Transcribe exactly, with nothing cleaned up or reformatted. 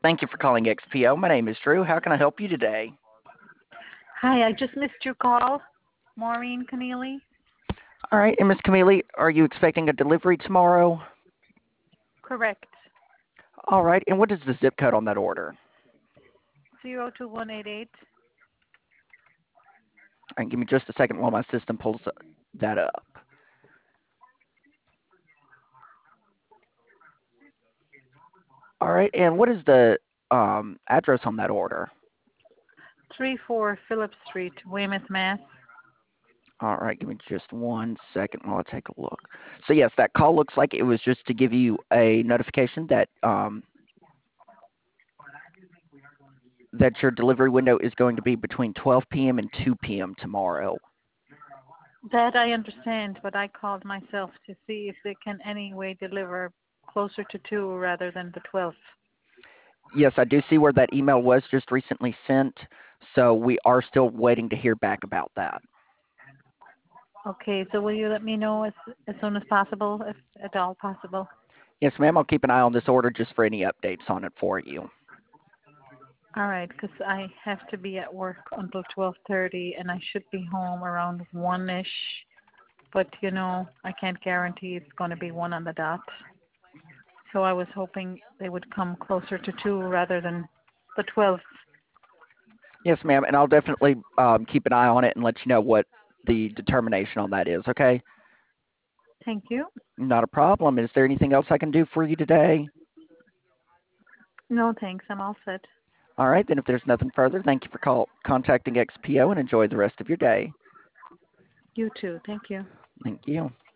Thank you for calling X P O. My name is Drew. How can I help you today? Hi, I just missed your call. Maureen Keneally. All right, and Miss Camille, are you expecting a delivery tomorrow? Correct. All right, and what is the zip code on that order? Zero two one eight eight. And give me just a second while my system pulls that up. All right, and what is the um, address on that order? Three four Phillips Street, Weymouth, Mass. All right, give me just one second while I take a look. So yes, that call looks like it was just to give you a notification that um, that your delivery window is going to be between twelve p m and two p m tomorrow. That I understand, but I called myself to see if they can any way deliver closer to two rather than the twelfth. Yes, I do see where that email was just recently sent, so we are still waiting to hear back about that. Okay, so will you let me know as as soon as possible, if at all possible? Yes, ma'am, I'll keep an eye on this order just for any updates on it for you. All right, because I have to be at work until twelve thirty, and I should be home around one-ish. But, you know, I can't guarantee it's going to be one on the dot. So I was hoping they would come closer to two rather than the twelfth. Yes, ma'am, and I'll definitely um, keep an eye on it and let you know what the determination on that is, okay? Thank you. Not a problem. Is there anything else I can do for you today? No, thanks. I'm all set. All right, then if there's nothing further, thank you for call, contacting X P O and enjoy the rest of your day. You too. Thank you. Thank you.